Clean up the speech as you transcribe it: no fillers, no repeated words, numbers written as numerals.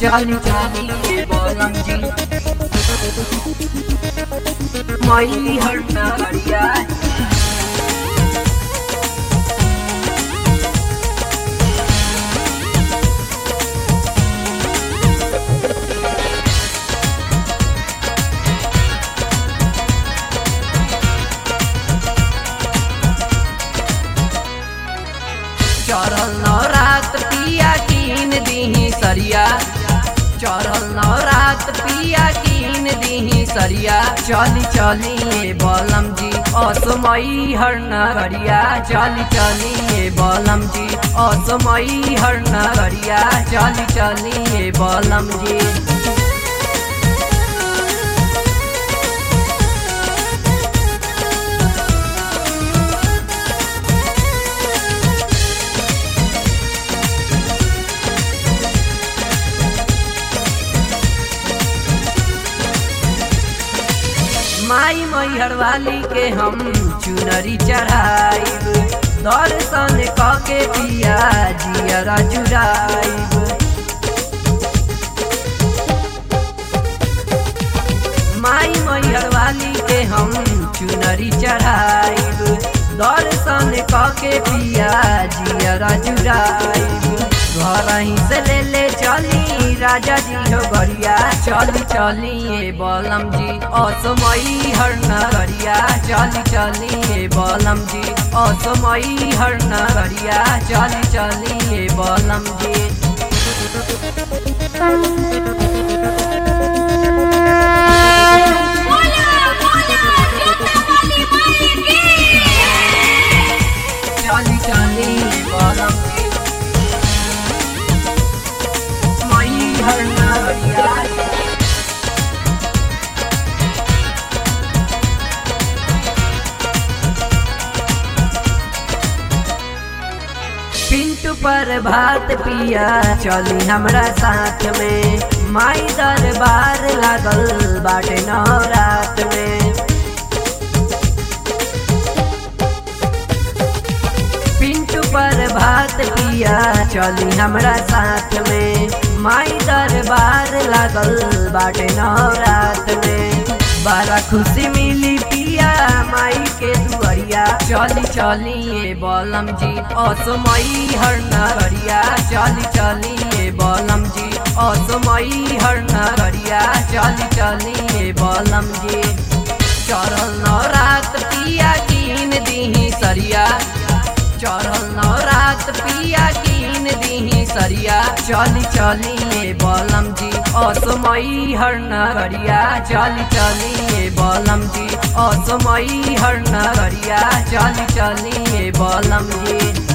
चली चली ये बोलम जी मई हरना हरिया चढ़ल नवरात पिया कीन दीही सरिया चढ़ल नवरात पिया कीन दीही सरिया चली चली ये बलम जी असमई हर नगरिया चली चली ये बलम जी असमई हर नगरिया चली चली ये बलम जी माई मैहर वाली के हम चुनरी चढ़ाइब दर्शन कके पिया जियरा जुड़ाइब माई मैहर वाली के हम चुनरी चढ़ाइब दर्शन कके पिया जियरा जुड़ाइब घर ही से ले चली राजा जी हो गरिया चली चली ये बलम जी असमई हर नगरिया चली चली ये बलम जी असमई हर नगरिया चली चली ये बलम जी चली चली ये बलम जी हर नगरिया पिंटू पर भात पिया चली हमरा साथ में माई दरबार लागल बाटे नवरात में पिंटू पर भात पिया चली हमरा साथ में माई दरबार लागल बाटे नवरात में बड़ा खुशी मिली पिया माई के दुआरिया चली चली ये बलम जी असमई हर नगरिया चली चली ये बलम जी असमई हर नगरिया चली चली ये बलम जी चढ़ल नवरात पिया कीन दीही सरिया चढ़ल नवरात पिया कीन दीही सरिया चली चली ये बलम जी असमई हर नगरिया चली चली ये बलम जी असमई हर नगरिया चली चली ये बलम जी।